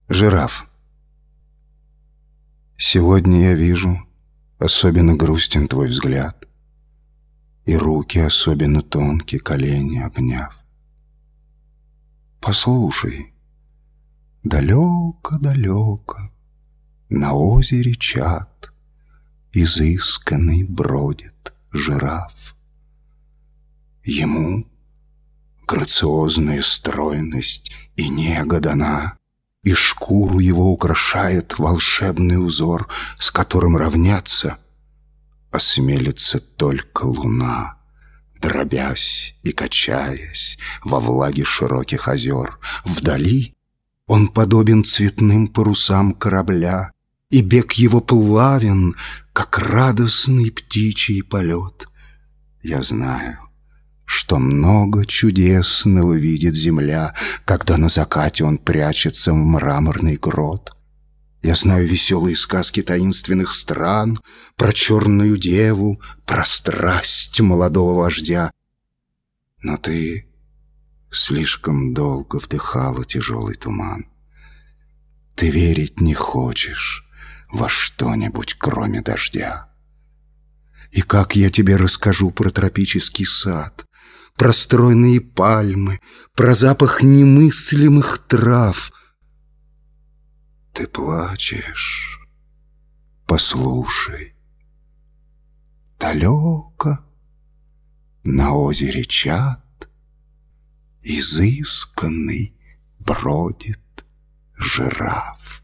Жираф. Сегодня я вижу, особенно грустен твой взгляд, и руки особенно тонкие, колени обняв. Послушай, далеко-далеко на озере чад изысканный бродит жираф. Ему грациозная стройность и нега дана, и шкуру его украшает волшебный узор, с которым равняться осмелится только луна, дробясь и качаясь во влаге широких озер. Вдали он подобен цветным парусам корабля, и бег его плавен, как радостный птичий полет. Я знаю, что много чудесного видит земля, когда на закате он прячется в мраморный грот. Я знаю веселые сказки таинственных стран, про черную деву, про страсть молодого вождя. Но ты слишком долго вдыхала тяжелый туман. Ты верить не хочешь во что-нибудь, кроме дождя. И как я тебе расскажу про тропический сад, про стройные пальмы, про запах немыслимых трав? Ты плачешь? Послушай. Далеко на озере чад изысканный бродит жираф.